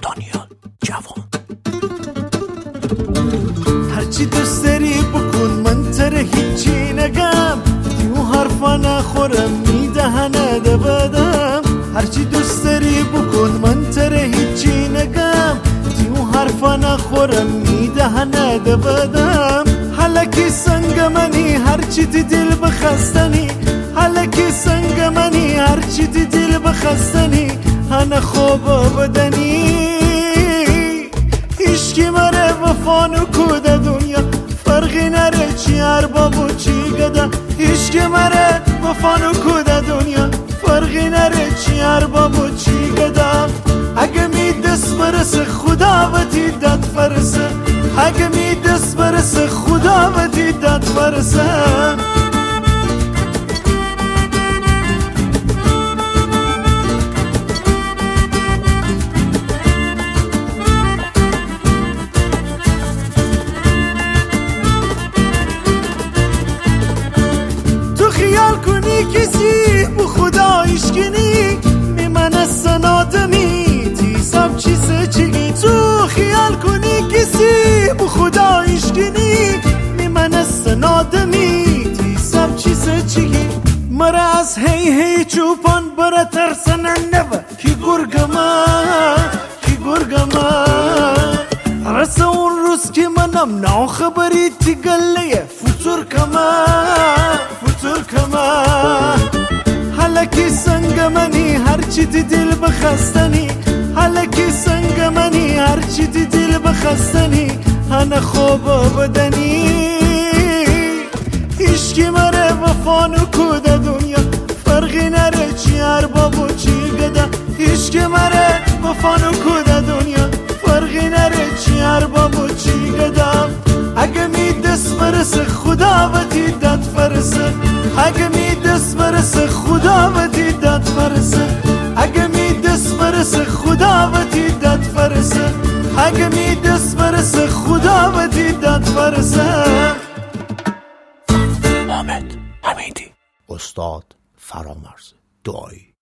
دانیال جوان. هرچی دوست داری بکن من تره هیچی نگم، دیو حرفا نخورم میدهنه بدم. هرچی دوست داری بکن من تره هیچی نگم، دیو حرفا نخورم میدهنه بدم. حلکی سنگ منی هرچی تی دل بخستنی، حلکی سنگ منی هرچی تی دل بخستنی، هنه خوب بدنی. هیچکی مره وفانو کوده دنیا، فرقی نره چی ارباب و چی گده. هیچکی مره وفانو کوده دنیا، فرقی نره چی ارباب و چی گده. اگه می دست برسه خدا و دیدت فرسه، اگه می دست برسه خدا و دیدت فرسه. خیال کنی کسی بو خدا ایشگینی میمنه سنادمی تی سب چیزه چگی. تو خیال کنی کسی بو خدا ایشگینی میمنه سنادمی تی سب چیزه چگی. مرا از هی چوپان برا ترسنن نبا کی گرگما کی گرگما. رسه اون روز که منم ناو خبری تی گله فتور کما فتور کما. حلکی سنگ منی هرچی تی دل بخستنی، حلکی سنگ منی هرچی تی دل بخستنی، هنه خوب بدنی. هیچکی مره وفانو کوده دنیا، فرقی نره چی ارباب و چی گده. هیچکی مره وفانو کوده دنیا، فرقی نره چی ارباب و چی گده. اگه می دست برسه خدا و دیدت فرسه، اگه می دست برسه خدا و دیدت فرسه. اگه می دست برسه خدا و دیدت فرسه، اگه می دست برسه خدا و دیدت فرسه. حامد حمیدی، استاد فرامرز دعایی.